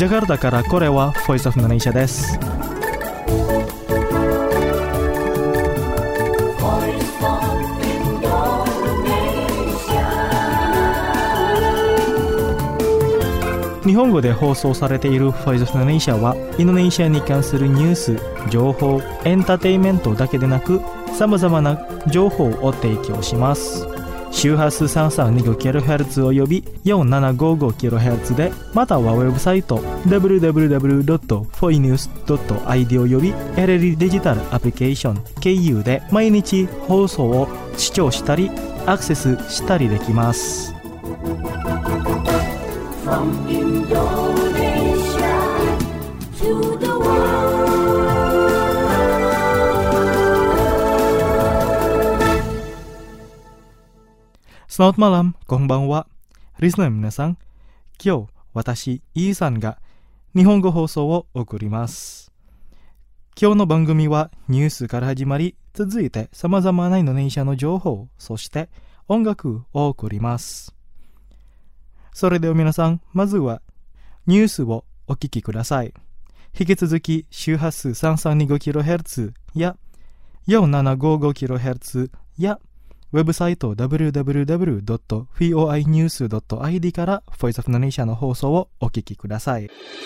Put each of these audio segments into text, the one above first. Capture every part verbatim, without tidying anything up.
ジャカルタからこれは Voice of Indonesia です。日本語で放送されている Voice of Indonesia はインドネシアに関するニュース、情報、エンターテインメントだけでなくさまざまな情報を提供します。周波数 さんさんにごキロヘルツ および よんななごごキロヘルツ で、またはウェブサイト ダブリューダブリューダブリュードットフォイニュースドットアイディー および エルエル デジタルアプリケーション経由で毎日放送を視聴したりアクセスしたりできます。From Indonesia to the world. Selamat malam, konbanwa. リスナーの皆さん、今日私イーさんが日本語放送を送ります。今日の番組はニュースから始まり、続いて様々なインドネシアの情報、そして音楽を送ります。それでは皆さん、まずはニュースをお聞きください。引き続き周波数 さんさんにごキロヘルツ や よんななごごキロヘルツ やウェブサイト ダブリューダブリューダブリュードットフォイニュースドットアイディー から Voice of Indonesia の放送をお聞きください。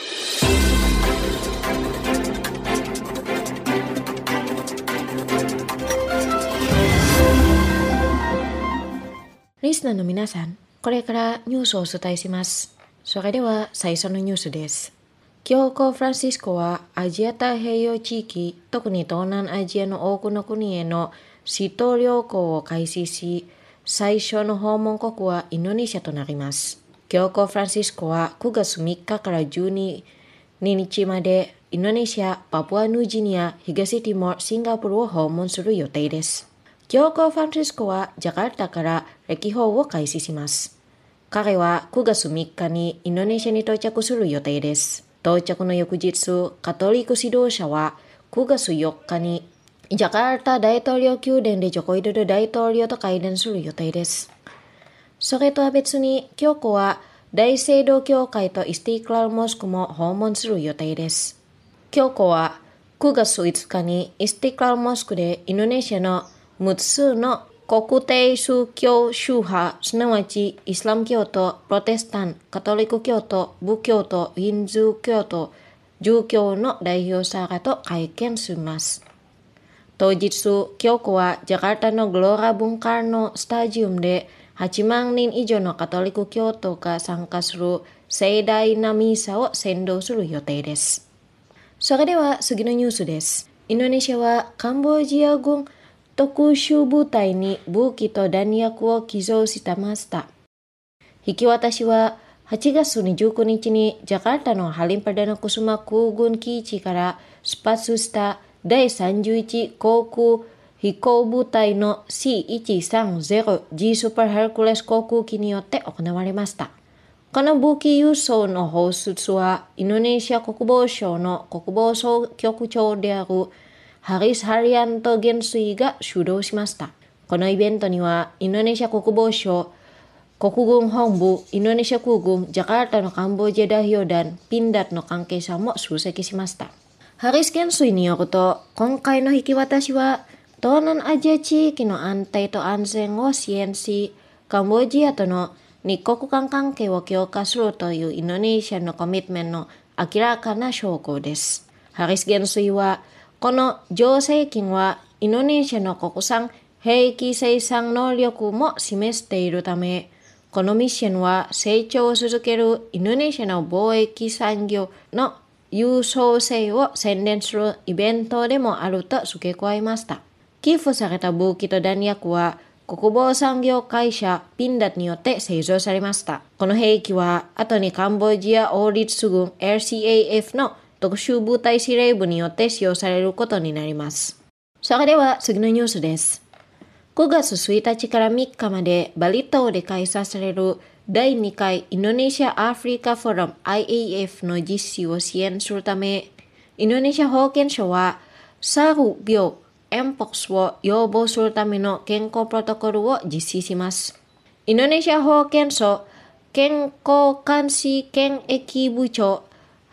リスナーの皆さん、これからニュースをお伝えします。それでは最初のニュースです。教皇フランシスコはアジア太平洋地域、特に東南アジアの多くの国への使徒旅行を開始し、最初の訪問国はインドネシアとなります。教皇フランシスコはくがつみっかからじゅうににちまでインドネシア、パプアニューギニア、東ティモール、シンガポールを訪問する予定です。教皇フランシスコはジャカルタから歴訪を開始します。彼はくがつみっかにインドネシアに到着する予定です。到着の翌日、カトリック指導者はくがつよっかにジャカルタ大統領宮殿でジョコウィドド大統領と会談する予定です。それとは別に、教皇は大聖堂教会とイスティクラルモスクも訪問する予定です。教皇はくがついつかにイスティクラルモスクでインドネシアのむっつの国定宗教宗派、すなわちイスラム教徒、プロテスタン、カトリック教徒、仏教徒、ヒンズー教徒、儒教の代表者らと会見します。当日、教皇はジャカルタのグローラ・ブンカーノスタジアムではちまんにん以上のカトリック教徒が参加する盛大なミサを先導する予定です。それでは次のニュースです。インドネシアはカンボジア軍特殊部隊に武器と弾薬を寄贈してました。引き渡しははちがつにじゅうくにちにジャカルタのハリンパダナクスマ空軍基地から出発しただいさんじゅういち航空飛行部隊の シーいちさんゼロジー スーパーヘルクレス航空機によって行われました。この武器輸送の放出はインドネシア国防省の国防総局長であるハリス・ハリアント元帥が主導しました。このイベントにはインドネシア国防省、国軍本部、インドネシア空軍、ジャカルタのカンボジア代表団、ピンダットの関係者も出席しました。ハリス元帥によると、今回の引き渡しは東南アジア地域の安定と安全を支援し、カンボジアとの日国間関係を強化するというインドネシアのコミットメントの明らかな証拠です。ハリス元帥は、この助成金はインドネシアの国産兵器生産能力も示しているため、このミッションは成長を続けるインドネシアの貿易産業の優等性を宣伝するイベントでもあると付け加えました。寄付された武器と弾薬は国防産業会社ピンダットによって製造されました。この兵器は後にカンボジア王立軍 エルシーエーエフ の特殊部隊司令部によって使用されることになります。それでは次のニュースです。くがつついたちからみっかまでバリ島で開催されるだいにかいインドネシア・アフリカフォーラム アイエーエフ の実施を支援するため、インドネシア保健省はサル病、エンポックスを予防するための健康プロトコルを実施します。インドネシア保健省健康監視検疫部長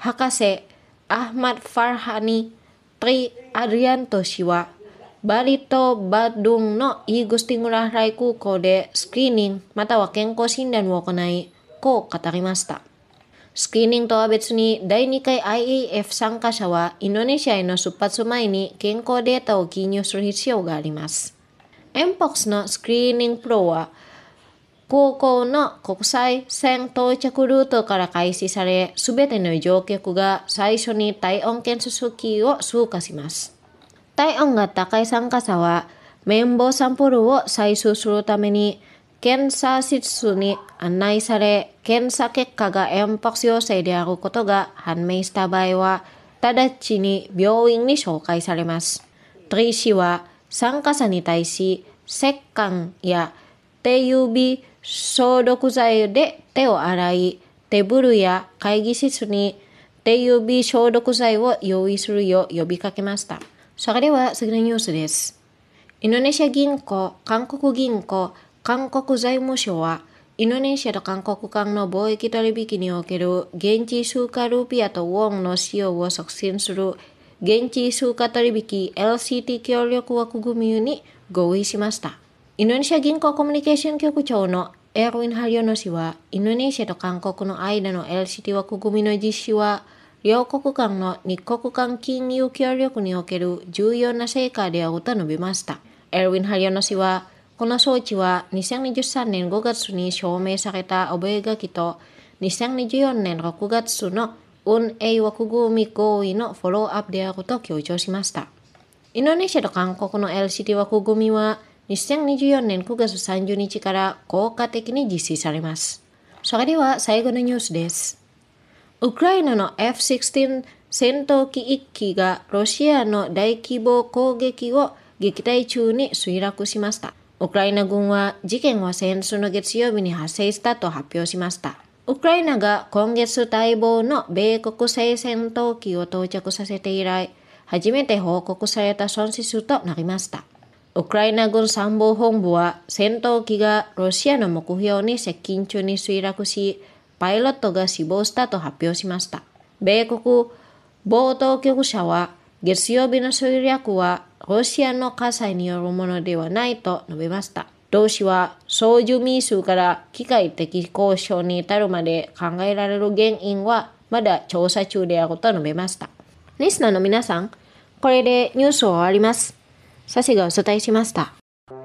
博士アハマド・ファーハニ・トリ・アドリアント氏はバリとバドゥンのイーグスティングラーライ空港でスクリーニングまたは健康診断を行い、こう語りました。スクリーニングとは別にだいにかい アイエーエフ 参加者はインドネシアへの出発前に健康データを記入する必要があります。エムポックス のスクリーニングプロは空港の国際線到着ルートから開始され、すべての乗客が最初に体温検査キーを通過します。体温が高い参加者は綿棒サンプルを採取するために検査室に案内され、検査結果がエムポックス陽性であることが判明した場合は、直ちに病院に紹介されます。トリ氏は参加者に対し、石鹸や手指消毒剤で手を洗い、テーブルや会議室に手指消毒剤を用意するよう呼びかけました。それでは次のニュースです。インドネシア銀行、韓国銀行、韓国財務省は、インドネシアと韓国間の貿易取引における現地通貨ルピアとウォンの使用を促進する現地通貨取引 エルシーティー 協力枠組みに合意しました。インドネシア銀行コミュニケーション局長のエルウィン・ハリオノ氏は、インドネシアと韓国の間の エルシーティー 枠組みの実施は、両国間の日国間金融協力における重要な成果であると述べました。エルウィン・ハリオノ氏は、この装置はにせんにじゅうさんねんごがつに証明された覚書とにせんにじゅうよねんろくがつの運営枠組み合意のフォローアップであると強調しました。インドネシアと韓国の エルシーティー 枠組みはにせんにじゅうよねんくがつさんじゅうにちから効果的に実施されます。それでは最後のニュースです。ウクライナの エフじゅうろく 戦闘機いっきがロシアの大規模攻撃を撃退中に墜落しました。ウクライナ軍は事件は先週の月曜日に発生したと発表しました。ウクライナが今月待望の米国製戦闘機を到着させて以来、初めて報告された損失となりました。ウクライナ軍参謀本部は戦闘機がロシアの目標に接近中に墜落し、パイロットが死亡したと発表しました。米国防当局者は月曜日の墜落はロシアの火災によるものではないと述べました。同氏は操縦ミスから機械的交渉に至るまで考えられる原因はまだ調査中であると述べました。リスナーの皆さん、これでニュースを終わります。サシがお伝えしました。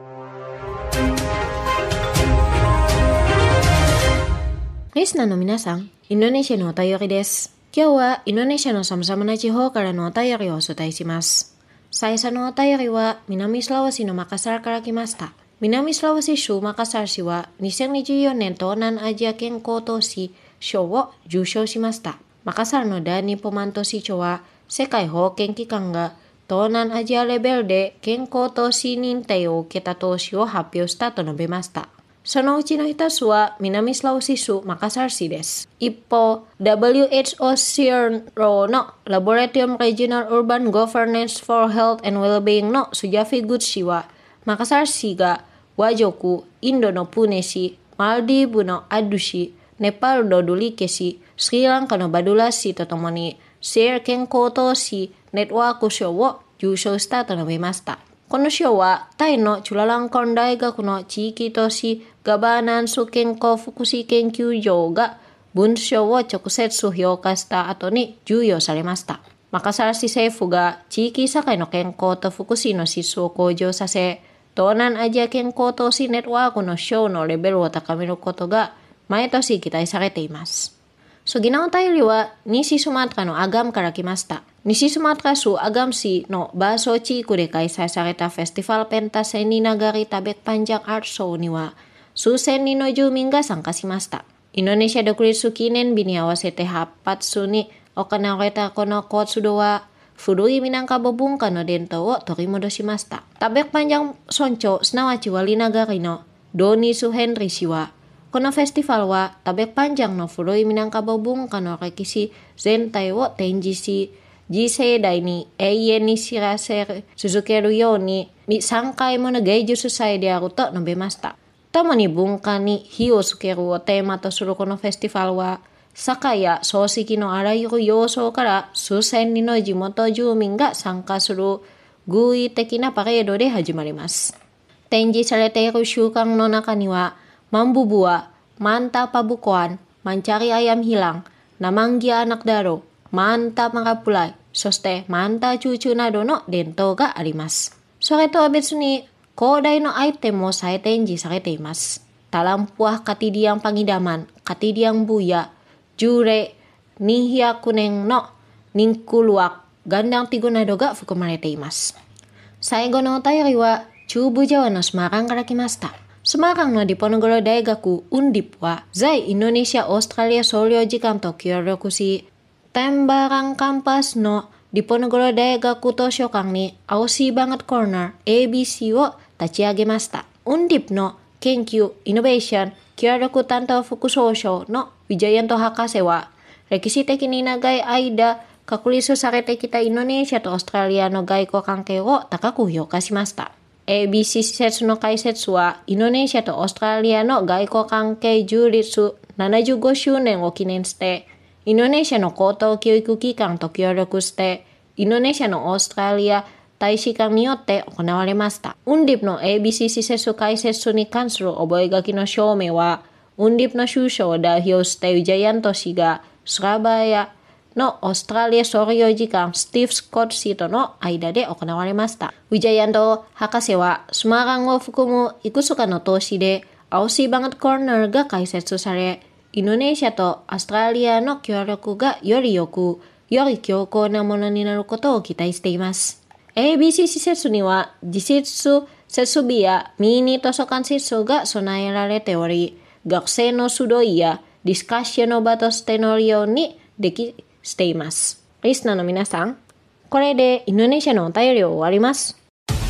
リスナーの皆さん、インドネシアのお便りです。今日はインドネシアの様々な地方からのお便りをお伝えします。最初のお便りは南スラワシのマカサルから来ました。南スラワシ州マカサル市はにせんにじゅうよねん東南アジア健康都市賞を受賞しました。マカサルのダーニポマント市長は世界保健機関が東南アジアレベルで健康都市認定を受けた都市を発表したと述べました。そのうちの一つは南スラワシ州マカサル市です。一方、ダブリューエイチオー シーアール のラボラトリウム Regional Urban Governance for Health and Wellbeing のスジャフィグッ氏は、マカサル市がワジョク、インドのプーネ市、マルディーブのアドゥ市、ネパールのドリケ市、スリランカのバドゥラ市とともに、シェア健康都市ネットワーク賞を受賞したと述べました。この賞はタイのチュラランコン大学の地域都市ガバナンス健康福祉研究所が文章を直接評価した後に授与されました。マカサル市政府が地域社会の健康と福祉の質を向上させ、東南アジア健康都市ネットワークの賞のレベルを高めることが毎年期待されています。次のお便りは西スマトラのアガムから来ました。西スマトラ州アガム市のバーソー地区で開催されたフェスティバルペンタセニナガリタベクパンジャンアートショーには数千人の住民が参加しました。インドネシア独立記念日に合わせてはっぱつに行われたこの活動は古いミナンカボ文化の伝統を取り戻しました。タベクパンジャン村長すなわちワリナガリのドニス・ヘンリ氏はこのフェスティバルはタベクパンジャンの古いミナンカボ文化の歴史全体を展示し、次世代に永遠に知らせ続けるようにさんかいもの芸術祭であると述べました。共に文化に火をつけるをテーマとするこのフェスティバルは堺や漱石のあらゆる要素から数千人の地元住民が参加する偶意的なパレードで始まります。展示されている習慣の中には、Mambubuah, Mantap Pabukuan, Mencari Ayam Hilang, Namanggia Anak Daro, Mantap Makapulay、そしてマンタチューチュなどの伝統があります。それとは別に広大のアイテムも再展示されています。Talampuah Katidiang Pangidaman, Katidiang Buya, Jure, NihyakunenのNingkuluak、Gandang Tigoなどが含まれています。最後のお便りは中部ジャワのスマランから来ました。スマランのディポノゴロ大学 ウンディップ は在インドネシア・オーストラリア総領事館と協力し、Tembarang Campus のディポノゴロ大学図書館にアオシーバンガットコーナー エービーシー を立ち上げました。ウンディップの研究、イノベーション、協力担当副総称のウィジャヤント博士は、歴史的に長い間、確立されてきたインドネシアとオーストラリアの外交関係を高く評価しました。エービーシー 施設の開設は、インドネシアとオーストラリアの外交関係樹立ななじゅうごしゅうねんを記念して、インドネシアの高等教育機関と協力して、インドネシアのオーストラリア大使館によって行われました。ウンディップの エービーシー 施設開設に関する覚書の証明は、ウンディップの首相を代表してウィジャヤント氏が、スラバヤのオーストラリア総領事館スティーブ・スコット氏との間で行われました。ウィジャヤント博士は、スマランを含むいくつかの都市で、アオシーバンガットコーナーが開設され、インドネシアとオーストラリアの協力がより良く、より強固なものになることを期待しています。エービーシー 施設には、実質設備やミニ図書館施設が備えられており、学生の集いやディスカッションの場としての利用にできしています。リスナーの皆さん、これでインドネシアのお便りを終わります。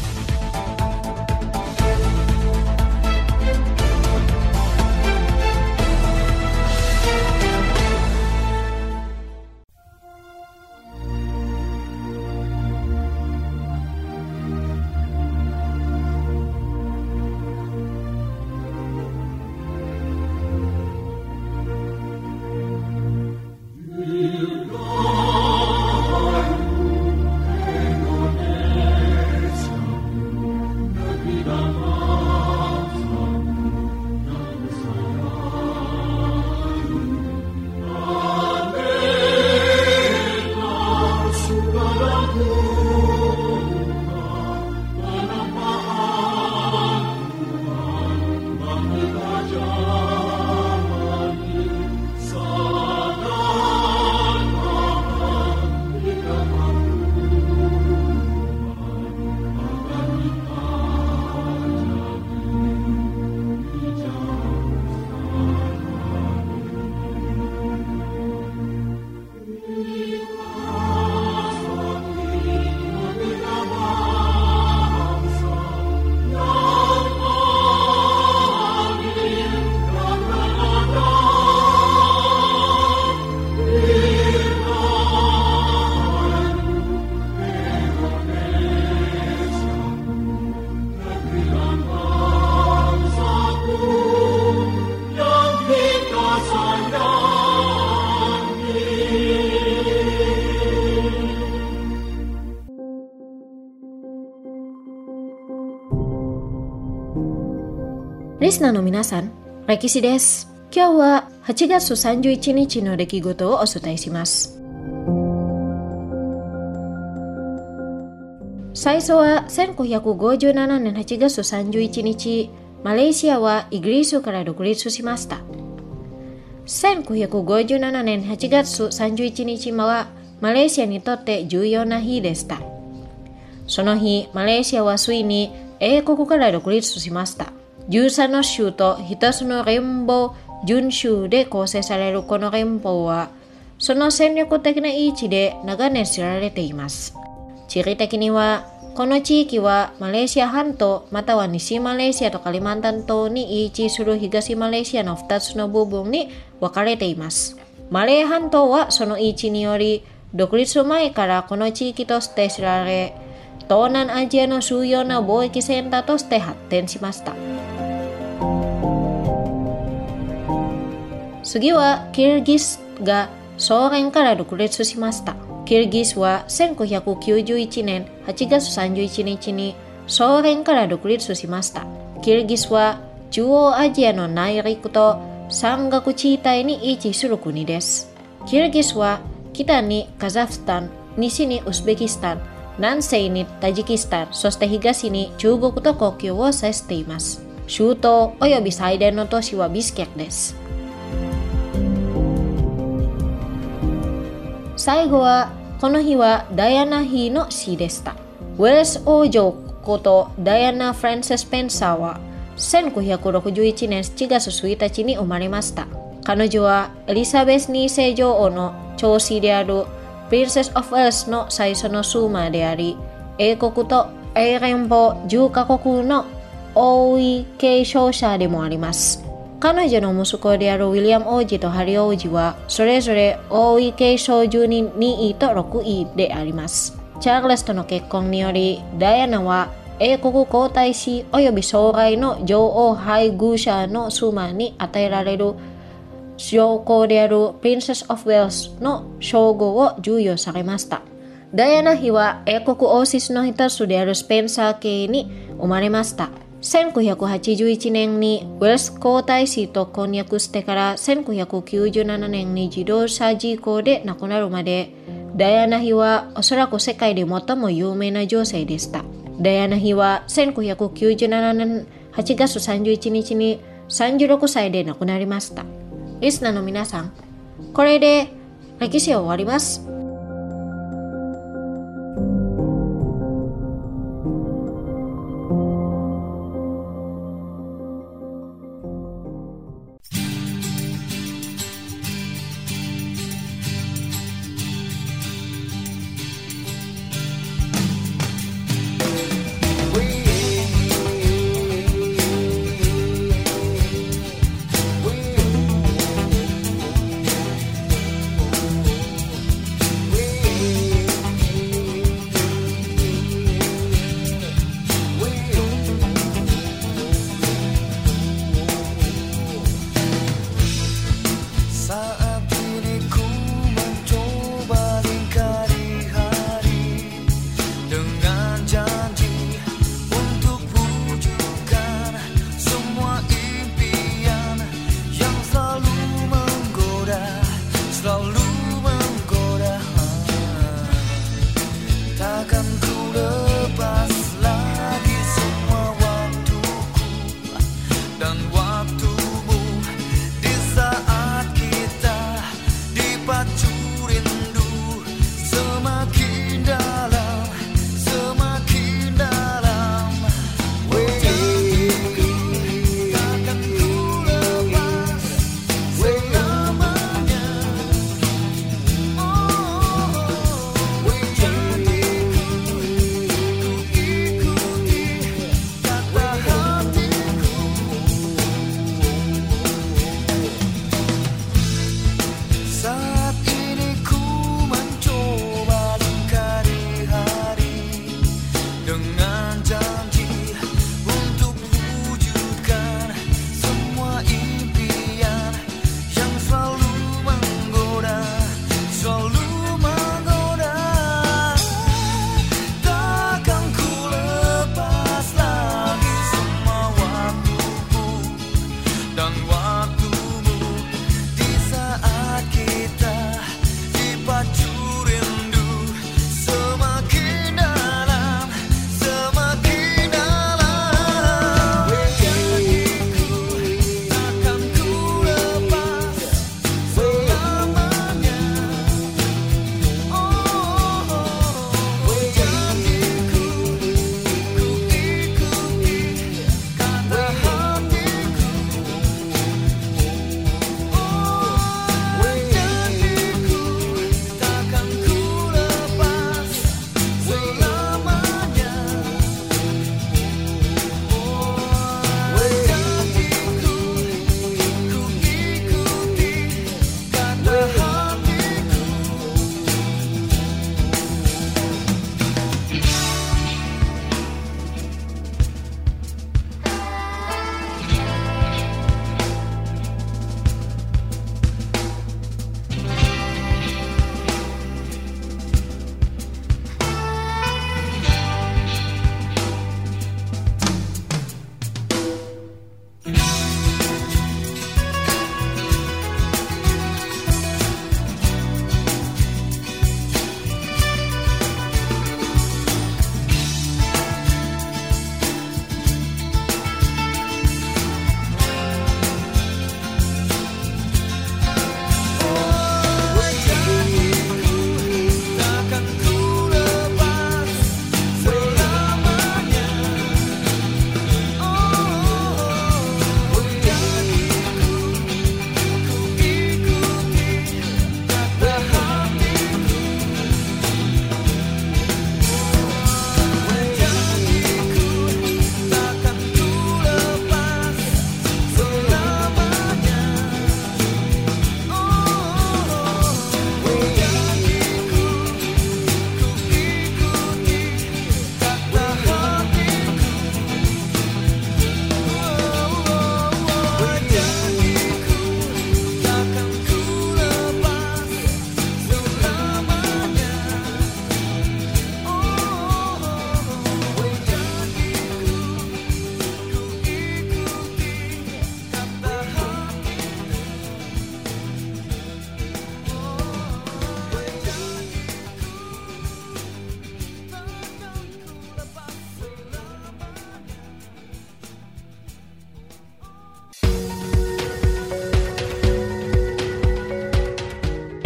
リスナーの皆さん、歴史です。今日ははちがつさんじゅういちにちの出来事をお伝えします。最初はせんきゅうひゃくごじゅうななねんはちがつさんじゅういちにち、マレーシアはイギリスから独立しました。せんきゅうひゃくごじゅうななねんはちがつさんじゅういちにちはマレーシアにとって重要な日でした。その日、マレーシアはついに英国から独立しました。じゅうさんの州とひとつの連邦準州で構成されるこの連邦は、その戦略的な位置で長年知られています。地理的には、この地域はマレーシア半島または西マレーシアとカリマンタン島に位置する東マレーシアのふたつの部分に分かれています。マレー半島はその位置により、独立前からこの地域として知られ、東南アジアの主要な貿易センターとして発展しました。次はキルギスがソ連から独立しました。キルギスはせんきゅうひゃくきゅうじゅういちねんはちがつさんじゅういちにちにソ連から独立しました。キルギスは中央アジアの内陸と山岳地帯に位置する国です。キルギスは北にカザフスタン、西にウズベキスタン、南西にタジキスタン、そして東に中国と国境を接しています。首都および最大の都市はビスケクです。最後はこの日はダイアナ妃の死でした。ウェルス王女ことダイアナ・フランセス・ペンサーはせんきゅうひゃくろくじゅういちねんしちがつついたちに生まれました。彼女はエリザベスにせい女王の長子であるプリンセス・オフ・ウェルスの最初の妻であり、英国と英連邦じゅっかこくの王位継承者でもあります。彼女の息子であるウィリアム王子とハリー王子はそれぞれ王位継承順ににいとろくいであります。チャールズとの結婚によりダイアナは英国皇太子および将来の女王配偶者の妻に与えられる称号であるプリンセス・オフ・ウェルスの称号を授与されました。ダイアナ妃は英国王室の一つであるスペンサー家に生まれました。せんきゅうひゃくはちじゅういちねんにウェルス皇太子と婚約してからせんきゅうひゃくきゅうじゅうななねんに自動車事故で亡くなるまで、ダイアナ妃はおそらく世界で最も有名な女性でした。ダイアナ妃はせんきゅうひゃくきゅうじゅうななねんはちがつさんじゅういちにちにさんじゅうろくさいで亡くなりました。リスナーの皆さん、これで歴史を終わります。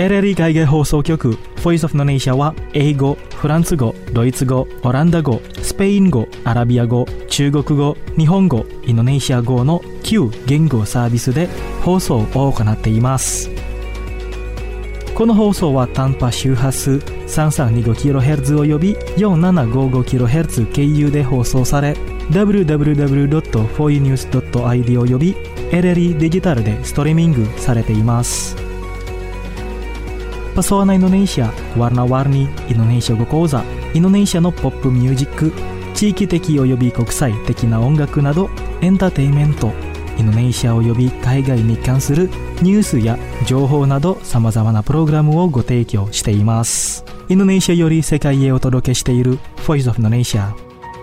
エルエルイー 海外放送局 Voice of Indonesia は英語、フランス語、ドイツ語、オランダ語、スペイン語、アラビア語、中国語、日本語、インドネシア語のきゅう言語サービスで放送を行っています。この放送は短波周波数 さんさんにごキロヘルツ および よんななごごキロヘルツ 経由で放送され ダブリューダブリューダブリュードットフォーユーニュースドットアイディー および エルエルイー デジタルでストリーミングされています。Pesona Indonesia, warna-warni Indonesia語講座、インドネシアのポップミュージック、地域的および国際的な音楽などエンターテインメント、インドネシアおよび海外に関するニュースや情報などさまざまなプログラムをご提供しています。インドネシアより世界へお届けしている Voice of Indonesia。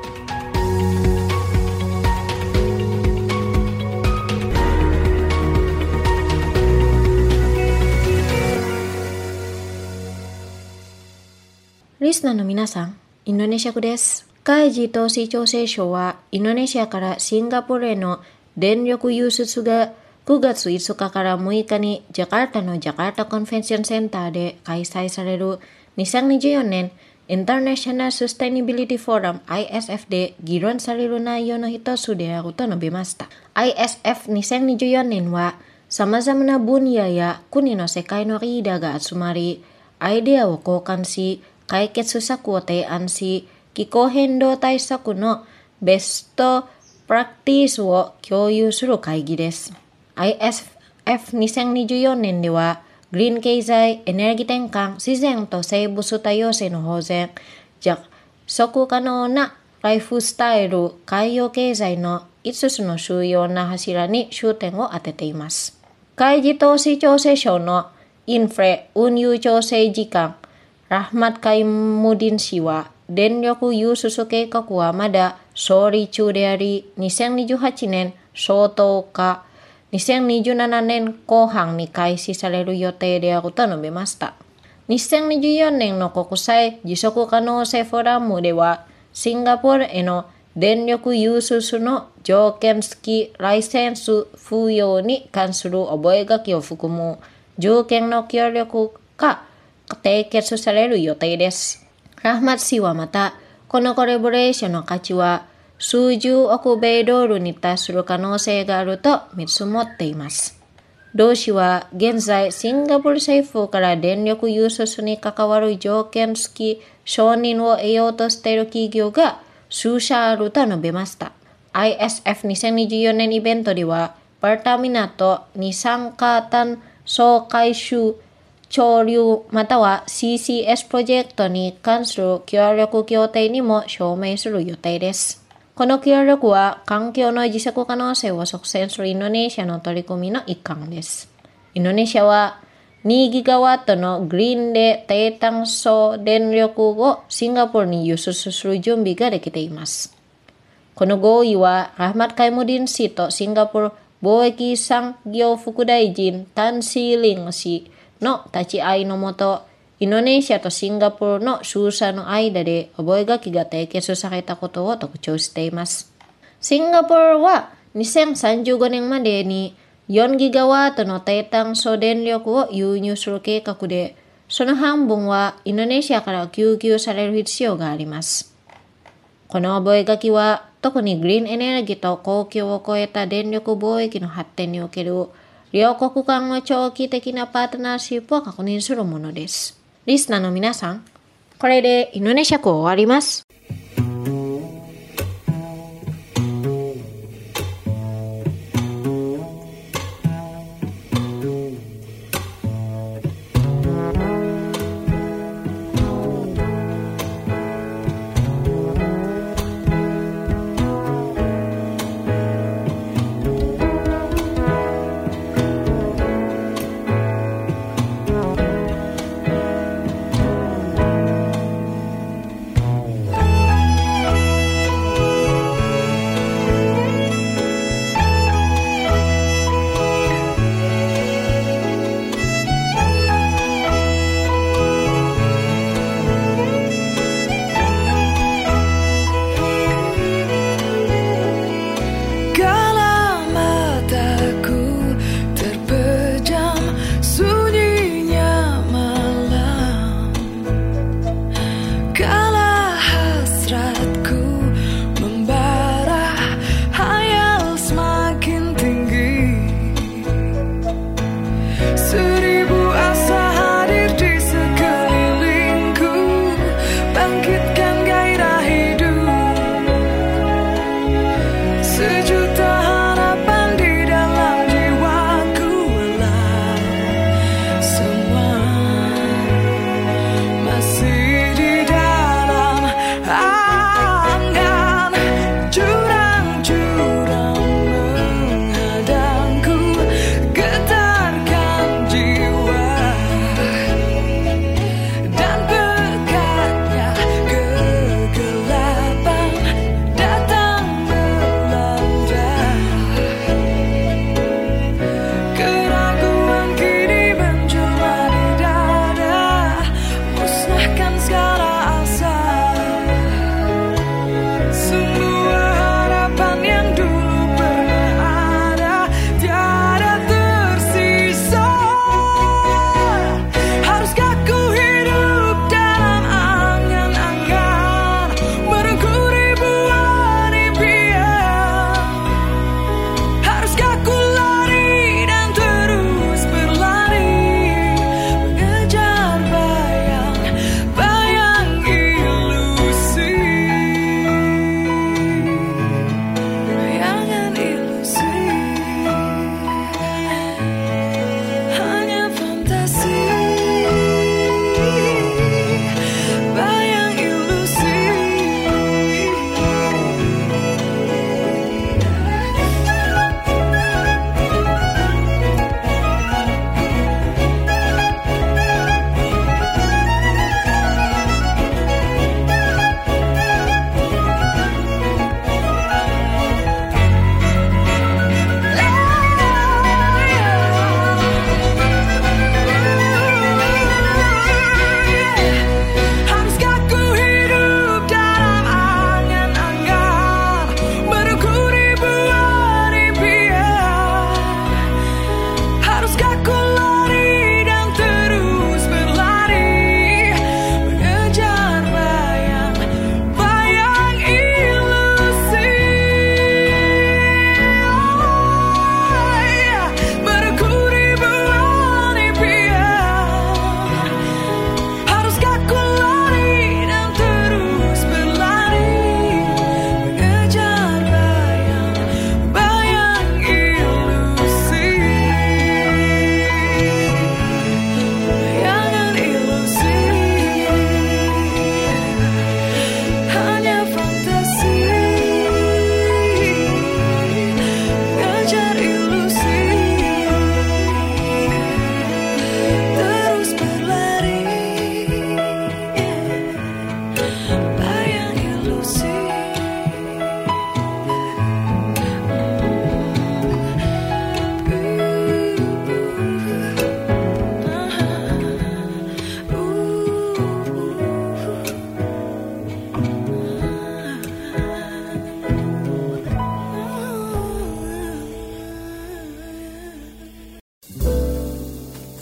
リスナーの皆さん、インドネシア語です。海事投資調整省はインドネシアからシンガポールへの電力輸出がくがついつかからむいかにジャカルタのジャカルタコンベンションセンターで開催されるにせんにじゅうよねんインターナショナルサステナビリティフォーラム アイエスエフ で議論される内容の一つであると述べました。アイエスエフにせんにじゅうよねんは様々な分野や国の世界のリーダーが集まり、アイデアを交換し、解決策を提案し、気候変動対策のベストプラクティスを共有する会議です。アイエスエフにせんにじゅうよねんでは、グリーン経済、エネルギー転換、自然と生物多様性の保全、持続可能なライフスタイル、海洋経済のいつつの主要な柱に焦点を当てています。海事投資調整省のインフレ運輸調整次官、ラハマット・カイムディン氏は、電力輸出計画はまだ総理中であり、にせんにじゅうはちねん初頭かにせんにじゅうななねんこう半に開始される予定であると述べました。にせんにじゅうよねんの国際持続可能性フォーラムでは、シンガポールへの電力輸出の条件付きライセンス付与に関する覚書を含む条件の協力が締結される予定です。ラハマット氏はまた、このコラボレーションの価値は数十億米ドルに達する可能性があると見積もっています。同氏は現在シンガポール政府から電力輸出に関わる条件付き承認を得ようとしている企業が数社あると述べました。アイエスエフにせんにじゅうよねんイベントでは、パルタミナと二酸化炭素回収潮流または シーシーエス プロジェクトに関する協力協定にも署名する予定です。この協力は環境の持続可能性を促進するインドネシアの取り組みの一環です。インドネシアはにギガワットのグリーンで低炭素電力をシンガポールに輸出する準備ができています。この合意はラハマット・カイムディン氏とシンガポール貿易産業副大臣タン・シーリン氏の立ち会いのもと、インドネシアとシンガポールの数社の間で覚書が締結されたことを特徴しています。シンガポールはにせんさんじゅうごねんまでによんギガワットの低炭素電力を輸入する計画で、その半分はインドネシアから供給される必要があります。この覚書は特にグリーンエネルギーと公共を超えた電力貿易の発展における両国間の長期的なパートナーシップを確認するものです。リスナーの皆さん、これでインドネシア語終わります。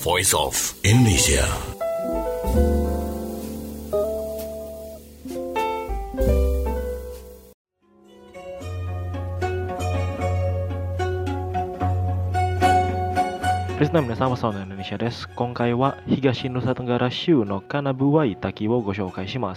Voice of Indonesia. Listener 皆さんはサウナインドネシアです。今回は東ヌサトンガラ州のカナブワイ滝をご紹介します。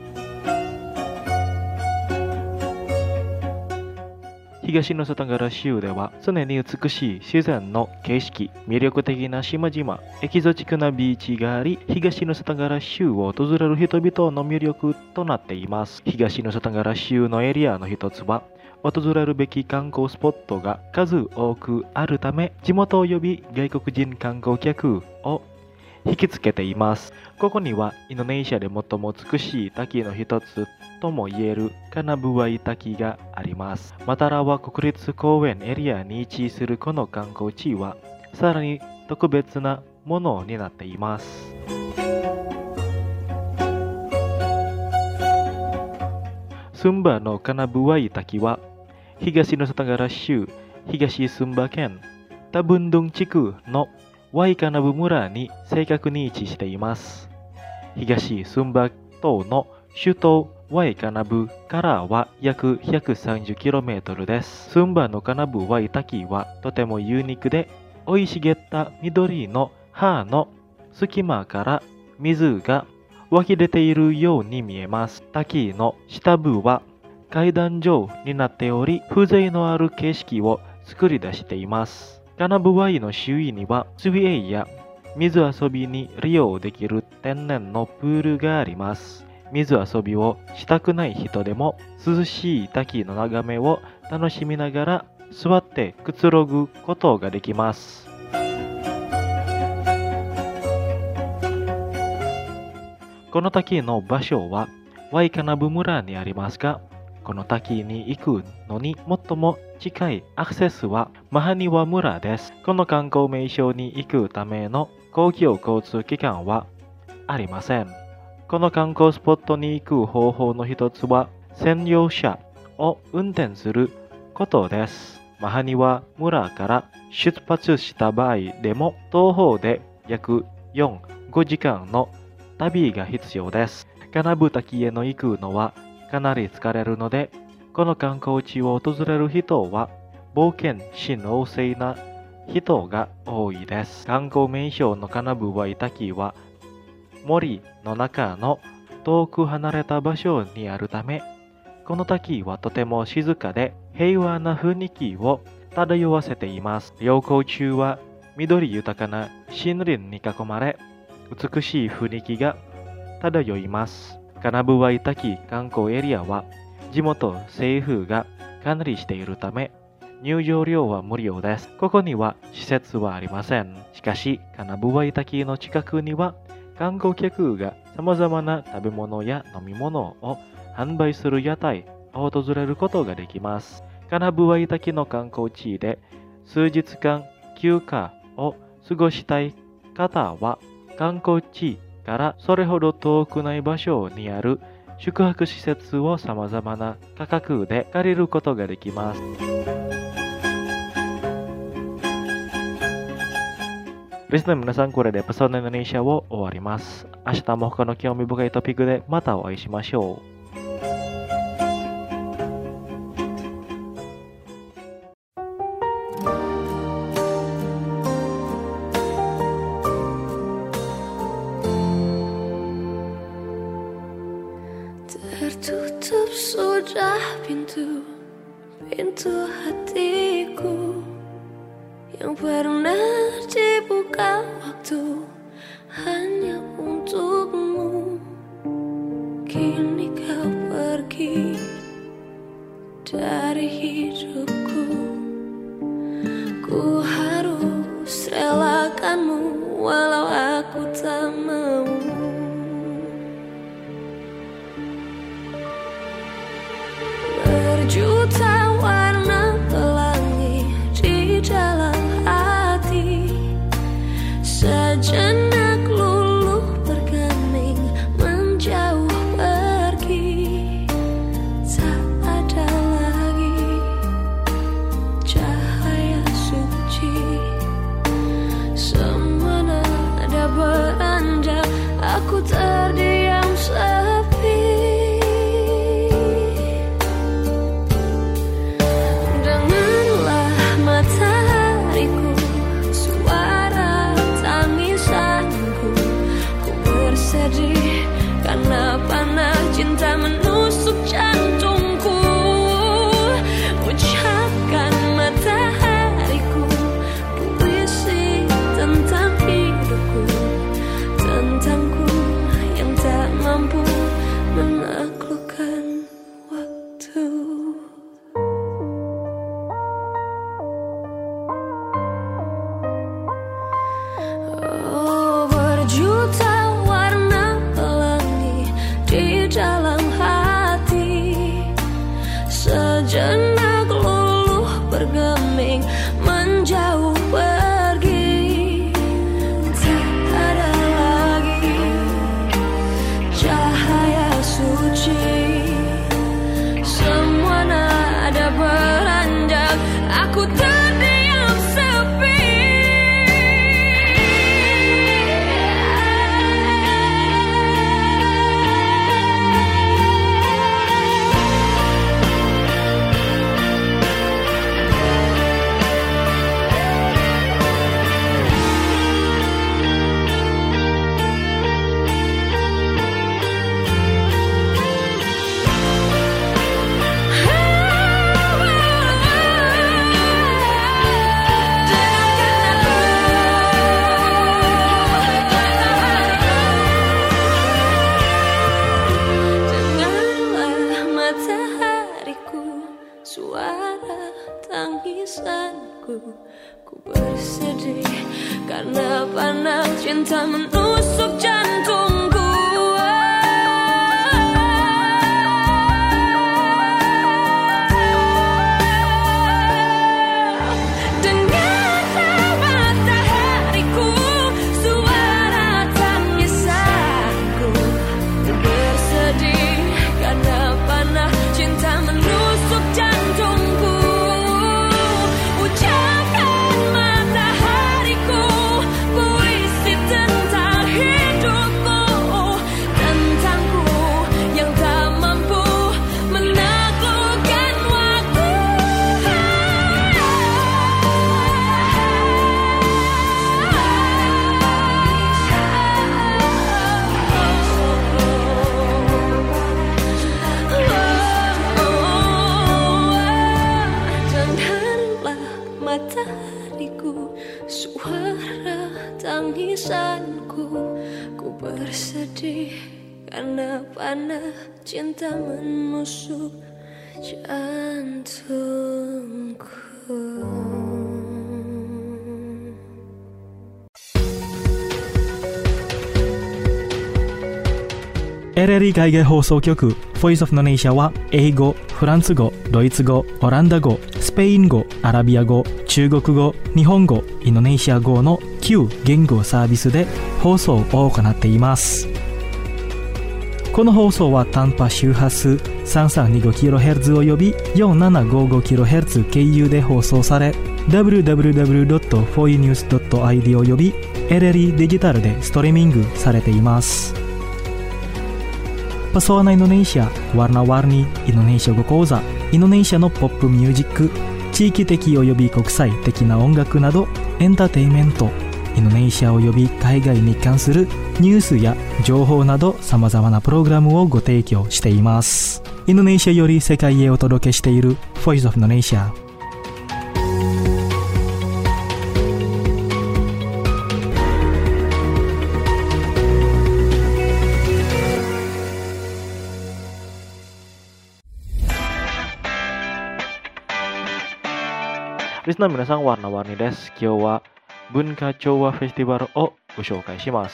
東ヌサトンガラ州では常に美しい自然の景色、魅力的な島々、エキゾチックなビーチがあり、東ヌサトンガラ州を訪れる人々の魅力となっています。東ヌサトンガラ州のエリアの一つは、訪れるべき観光スポットが数多くあるため、地元及び外国人観光客を引きつけています。ここにはインドネシアで最も美しい滝の一つともいえるカナブワイ滝があります。マタラワ国立公園エリアに位置するこの観光地はさらに特別なものになっています。スンバのカナブワイ滝は東ヌサトンガラ州東スンバ県タブンドン地区のワイカナブ村に正確に位置しています。東スンバ島の首都ワイカナブからは約 ひゃくさんじゅっキロメートル です。スンバのカナブワイ滝はとてもユニークで、生い茂った緑の葉の隙間から水が湧き出ているように見えます。滝の下部は階段状になっており、風情のある景色を作り出しています。カナブワイの周囲には水泳や水遊びに利用できる天然のプールがあります。水遊びをしたくない人でも涼しい滝の眺めを楽しみながら座ってくつろぐことができます。この滝の場所はワイカナブ村にありますが、この滝に行くのに最も近いアクセスはマハニワ村です。この観光名所に行くための公共交通機関はありません。この観光スポットに行く方法の一つは専用車を運転することです。マハニワ村から出発した場合でも東方で約よん、ごじかんの旅が必要です。カナブ滝への行くのはかなり疲れるので、この観光地を訪れる人は冒険心旺盛な人が多いです。観光名所のカナブワイ滝は森の中の遠く離れた場所にあるため、この滝はとても静かで平和な雰囲気を漂わせています。旅行中は緑豊かな森林に囲まれ、美しい雰囲気が漂います。カナブワイ滝観光エリアは地元政府が管理しているため、入場料は無料です。ここには施設はありません。しかし、カナブワイ滝の近くには観光客が様々な食べ物や飲み物を販売する屋台を訪れることができます。カナブワイ滝の観光地で数日間休暇を過ごしたい方は、観光地からそれほど遠くない場所にある宿泊施設を様々な価格で借りることができます。リスナーの皆さん、これでパソナインドネシアを終わります。明日も他の興味深いトピックでまたお会いしましょう。 Tertutup sudah pintu, pintu hatiku yang pernah dibuka waktu hanya untukmu. Kini kau pergi dari hidupku. Ku harus relakanmu walau aku tak mau. Berjuta warna pelangi di dalam hati, sejenak luluh bergeming menjauh pergi. Tak ada lagi jenak luluh bergeming menjauh pergi. Tak ada lagi cahaya suci, semua nada beranjak, aku terdiam sepi. Suara tangisanku, ku bersedih karena panas cinta menusuk jantungku. Dengarlah matahariku, suara tangisanku, ku bersedih karena panas cinta menusuk jantungku. Ucapkan matahariku puisi tentang hidupku, tentangku yang tak mampu menaklukkan waktu. Dengarlah matahariku, suara tangisanku, ku bersedih karena panah cinta menusuk jantungku. エルエルイ 海外放送局 Voice of Indonesia は英語、フランス語、ドイツ語、オランダ語、スペイン語、アラビア語、中国語、日本語、インドネシア語のきゅう言語サービスで放送を行っています。この放送は短波周波数 さんさんにごキロヘルツ および よんななごごキロヘルツ 経由で放送され ダブリューダブリューダブリュードットフォーユーニュースドットアイディー および エルエルイ デジタルでストリーミングされています。Pesona Indonesia, warna-warni Indonesia語講座、インドネシアのポップミュージック、地域的および国際的な音楽などエンターテインメント、インドネシアおよび海外に関するニュースや情報など様々なプログラムをご提供しています。インドネシアより世界へお届けしている Voice of Indonesia。リスナー皆さん、warna-warniです。今日は文化調和フェスティバルをご紹介します。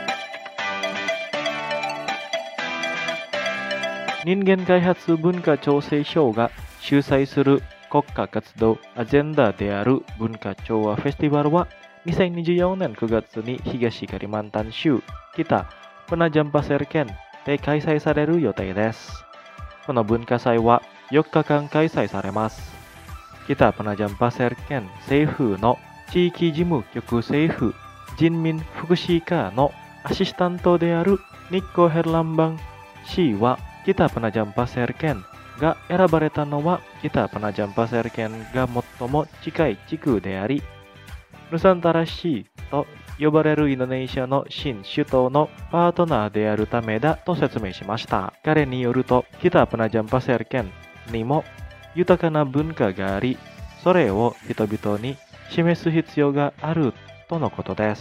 人間開発文化調整省が主催する国家活動アジェンダである文化調和フェスティバルはにせんにじゅうよねんくがつに東カリマンタン州北ペナジャンパセル県で開催される予定です。この文化祭はよっかかん開催されます。北ペナジャンパセル県政府の地域事務局政府人民福祉課のアシスタントであるニッコ・ヘルランバン氏は北ペナジャンパセル県が選ばれたのは北ペナジャンパセル県が最も近い地区であり、ヌサンタラ市と呼ばれるインドネシアの新首都のパートナーであるためだと説明しました。彼によると北ペナジャンパセル県にも豊かな文化があり、それを人々に示す必要があるとのことです。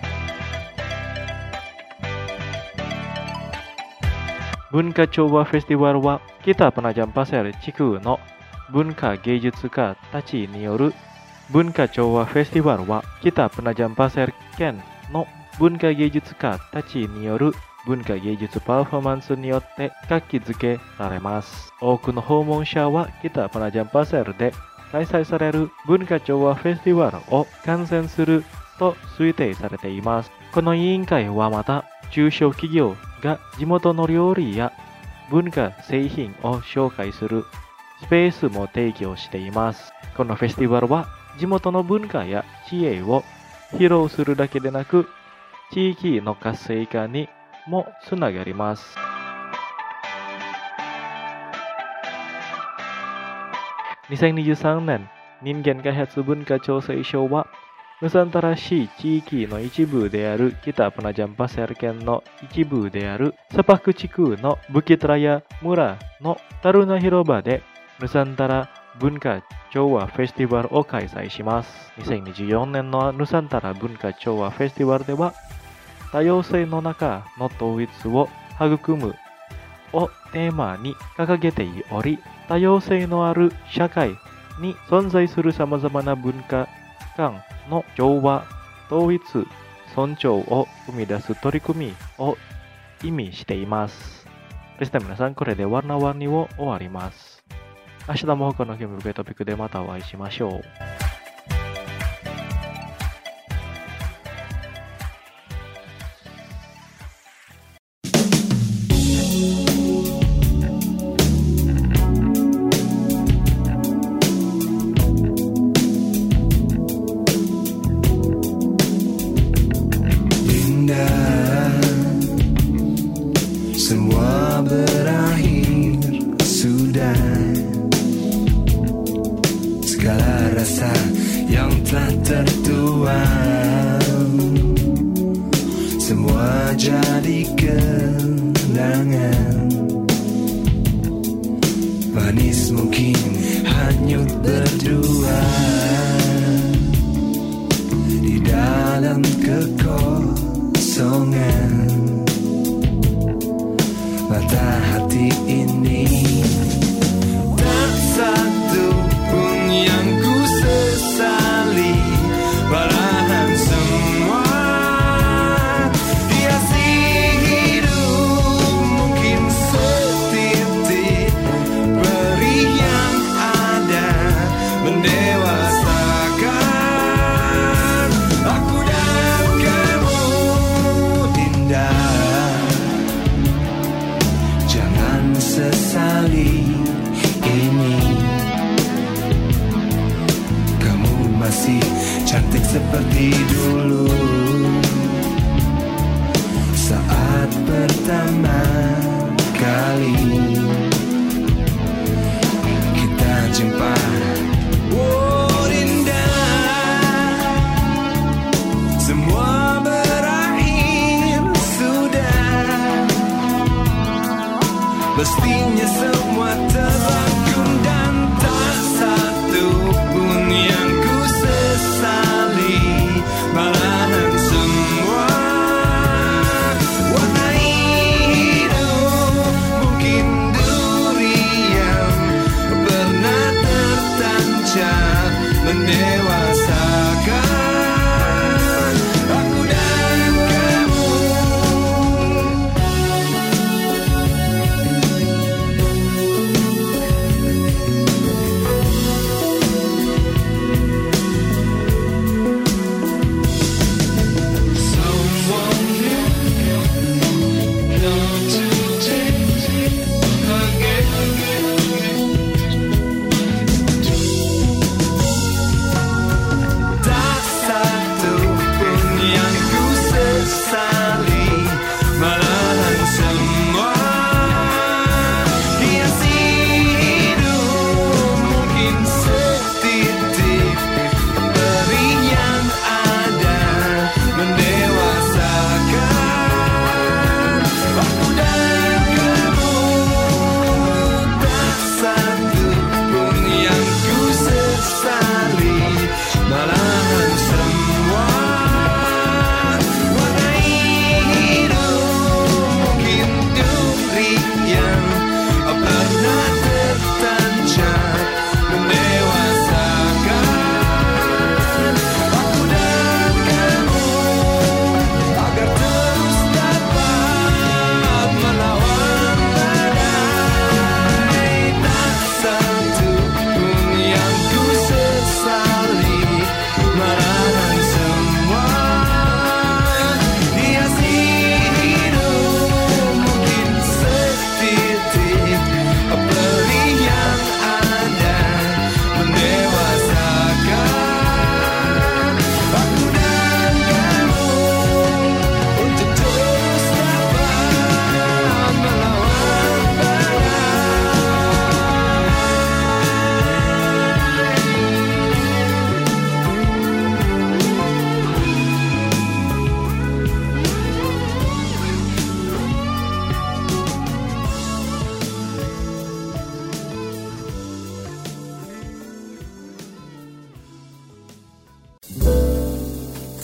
文化調和フェスティバルは北ペナジャンパセル地区の文化芸術家たちによる文化調和フェスティバルは北ペナジャンパセル県の文化芸術家たちによる文化芸術パフォーマンスによって活気づけられます。多くの訪問者は北パナジャンパセルで開催される文化調和フェスティバルを観戦すると推定されています。この委員会はまた中小企業が地元の料理や文化製品を紹介するスペースも提供しています。このフェスティバルは地元の文化や知恵を披露するだけでなく、地域の活性化にもつながります。にせんにじゅうさんねん人間開発文化調整賞は、ヌサンタラ市地域の一部である北パナジャンパセル県の一部であるサパク地区のブキトラヤ村のタルナ広場でヌサンタラ文化調和フェスティバルを開催します。にせんにじゅうよねんのヌサンタラ文化調和フェスティバルでは、多様性の中の統一を育むをテーマに掲げており、多様性のある社会に存在する様々な文化間の調和、統一、尊重を生み出す取り組みを意味しています。でした皆さん、これでwarna-warniを終わります。明日も他の興味深いトピックでまたお会いしましょう。 Semua berakhir sudah. Segala rasa yang telah tertuang, semua jadi kenangan. Manis mungkin hanyut berdua di dalam kekosongan mata hati ini. Tak satu pun yang ku sesali, malahan semua hiasi hidup. Mungkin setitik perih yang ada mendewasakan aku dan kamu. Indah, jangan sesali ini. Kamu masih cantik seperti dulu saat pertama kali kita jumpa. Oh indah, semua berakhir sudah. Mestinya semua terangkum dan tak satu pun yang ku sesali, malahan semua warna hidup. Mungkin durian pernah tertancap mendewasakan aku dan kamu. Tak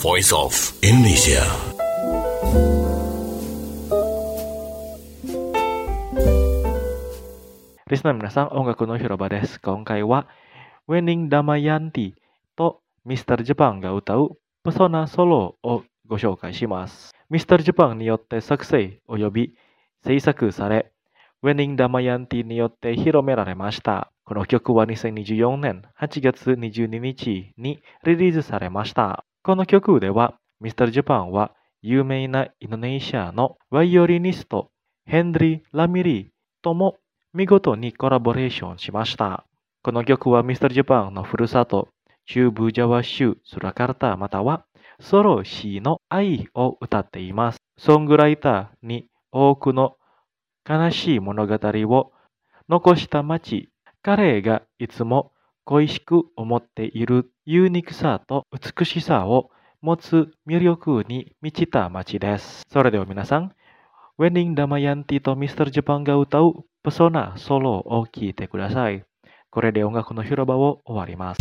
Voice of Indonesia. Risna minasang ongaku no hiroba desu. Konkai wa Wening Damayanti to Mister Jepang ga utau Persona Solo o go shoukai shimasu. Mister Jepang ni yotte sakusei oyobi seisaku sare Wening Damayanti ni yotte hiromeraremashita. この曲はにせんにじゅうよねんはちがつにじゅうににちにリリースされました。この曲では、ミスター Japan は有名なインドネシアのバイオリニスト、ヘンドリー・ラミリーとも見事にコラボレーションしました。この曲はミスター Japan のふるさと、中部ジャワ州スラカルタまたはソロシーの愛を歌っています。ソングライターに多くの悲しい物語を残した街、彼がいつも恋しく思っているユニークさと美しさを持つ魅力に満ちた街です。それでは皆さん、Wening Damayanti とミスター Japan が歌うペソナソロを聴いてください。これで音楽の広場を終わります。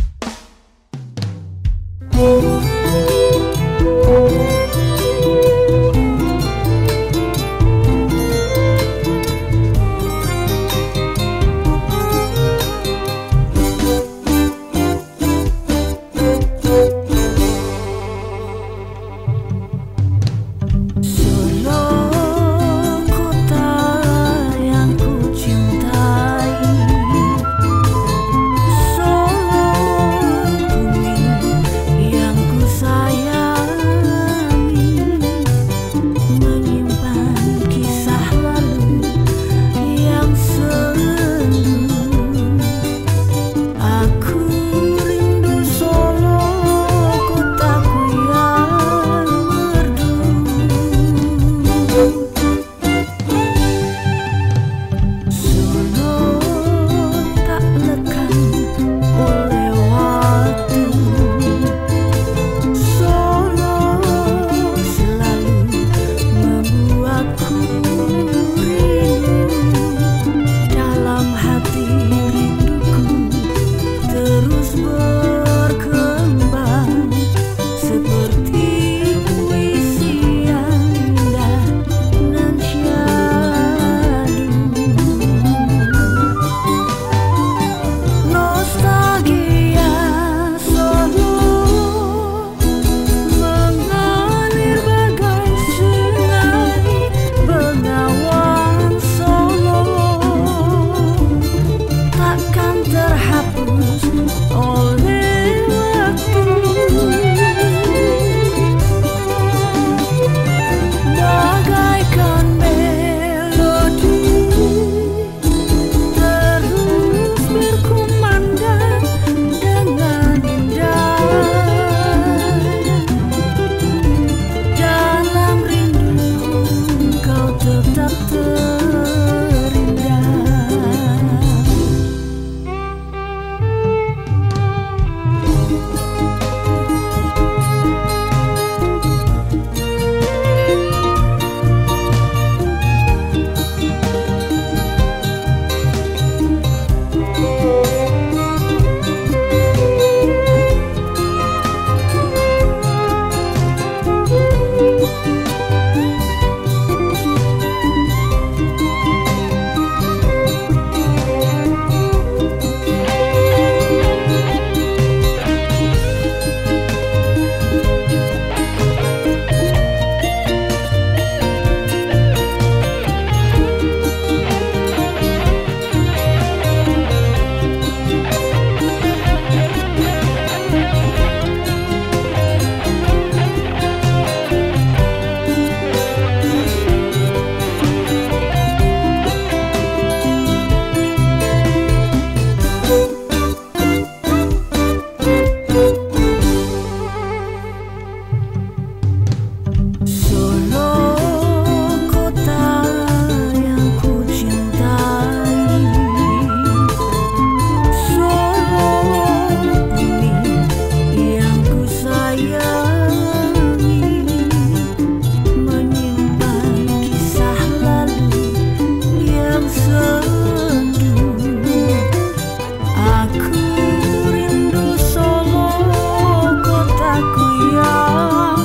Aku rindu Solo, kotaku yang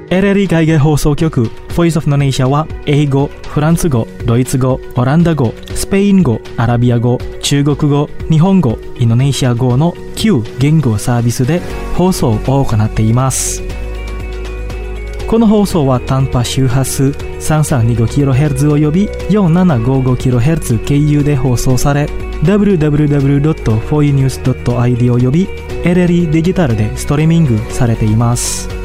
エルエルイー 海外放送局 Voice of Indonesia は英語、フランス語、ドイツ語、オランダ語、スペイン語、アラビア語、中国語、日本語、インドネシア語のきゅう言語サービスで放送を行っています。この放送は短波周波数 さんさんにごキロヘルツ および よんななごごキロヘルツ 経由で放送され ダブリューダブリューダブリュードットフォーユーニュースドットアイディー および エルエルイー デジタルでストリーミングされています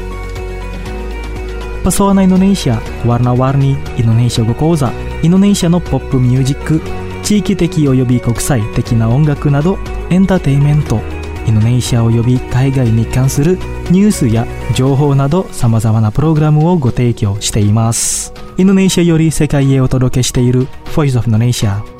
。Pesona Indonesia, warna-warni Indonesia 語講座、インドネシアのポップミュージック、地域的および国際的な音楽などエンターテインメント、インドネシアおよび海外に関するニュースや情報など様々なプログラムをご提供しています。インドネシアより世界へお届けしている Voice of Indonesia。